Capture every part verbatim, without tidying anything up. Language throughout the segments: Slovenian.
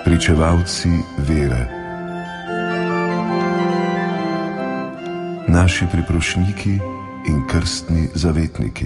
pričevalci vere, naši priprošniki in krstni zavetniki.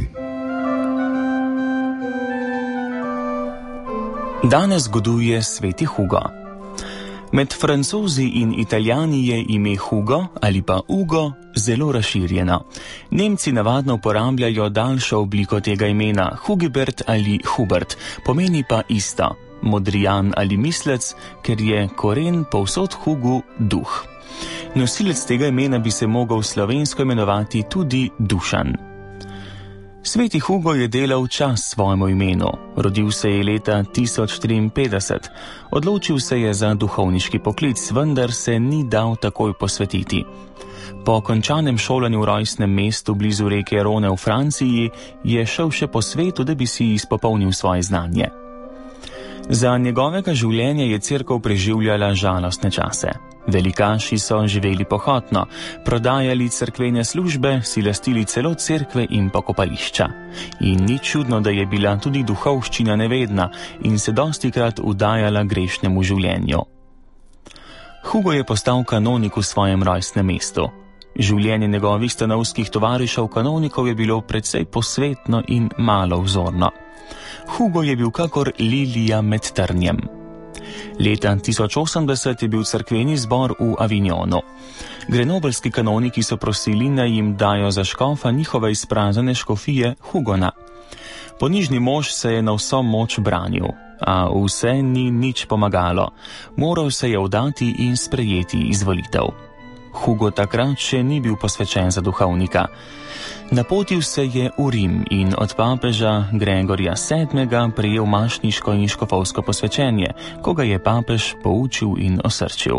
Danes goduje sveti Hugo. Med Francozi in Italijani je ime Hugo ali pa Ugo zelo razširjeno. Nemci navadno uporabljajo daljšo obliko tega imena, Hugibert ali Hubert, pomeni pa isto, modrijan ali mislec, ker je koren povsod Hugu duh. Nosilec tega imena bi se mogel slovensko imenovati tudi Dušan. Sveti Hugo je delal čas svojemu imenu. Rodil se je leta tisoč triinpetdeset. Odločil se je za duhovniški poklic, vendar se ni dal takoj posvetiti. Po končanem šolanju v rojstnem mestu blizu reke Rone v Franciji je šel še po svetu, da bi si izpopolnil svoje znanje. Za njegovega življenja je cerkev preživljala žalostne čase. Velikaši so živeli pohotno, prodajali cerkvene službe, si lastili celo cerkve in pokopališča. In ni čudno, da je bila tudi duhovščina nevedna in se dostikrat udajala grešnemu življenju. Hugo je postal kanonik v svojem rojstnem mestu. Življenje njegovih stanovskih tovarišev kanonikov je bilo precej posvetno in malo vzorno. Hugo je bil kakor lilija med trnjem. Leta tisoč osemdeset je bil cerkveni zbor v Avignonu. Grenobelski kanoniki so prosili, naj jim dajo za škofa njihove izpraznjene škofije Hugona. Ponižni mož se je na vso moč branil, a vse ni nič pomagalo. Moral se je vdati in sprejeti izvolitev. Hugo takrat še ni bil posvečen za duhovnika. Napotil se je v Rim in od papeža Gregorja sedmega prejel mašniško in škofovsko posvečenje, ko ga je papež poučil in osrčil.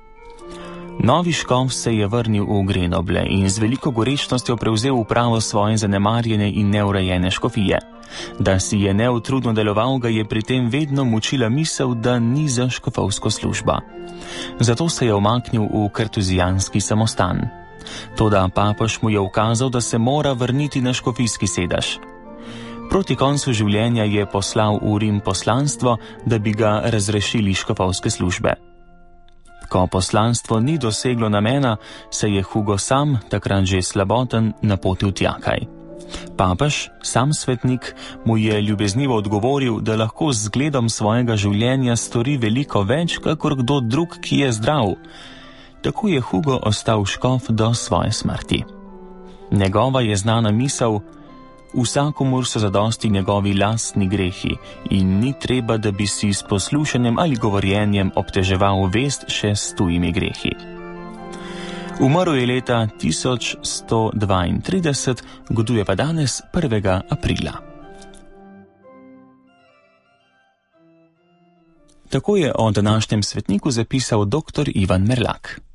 Novi škof se je vrnil v Grenoble in z veliko gorečnostjo prevzel upravo svoje zanemarjene in neurejene škofije. Da si je neutrudno deloval, ga je pri tem vedno mučila misel, da ni za škofovsko službo. Zato se je omaknil v kartuzijanski samostan. Toda papež mu je ukazal, da se mora vrniti na škofijski sedež. Proti koncu življenja je poslal v Rim poslanstvo, da bi ga razrešili škofovske službe. Ko poslanstvo ni doseglo namena, se je Hugo sam, takrat že slaboten, napotil tjakaj. Papež, sam svetnik, mu je ljubeznivo odgovoril, da lahko z zgledom svojega življenja stori veliko več, kakor kdo drug, ki je zdrav. Tako je Hugo ostal škof do svoje smrti. Njegova je znana misel: vsakomur so zadosti njegovi lastni grehi in ni treba, da bi si s poslušanjem ali govorjenjem obteževal vest še s tujimi grehi. Umrl je leta tisoč sto dvaintrideset, goduje pa danes prvega aprila. Tako je o današnjem svetniku zapisal doktor Ivan Merlak.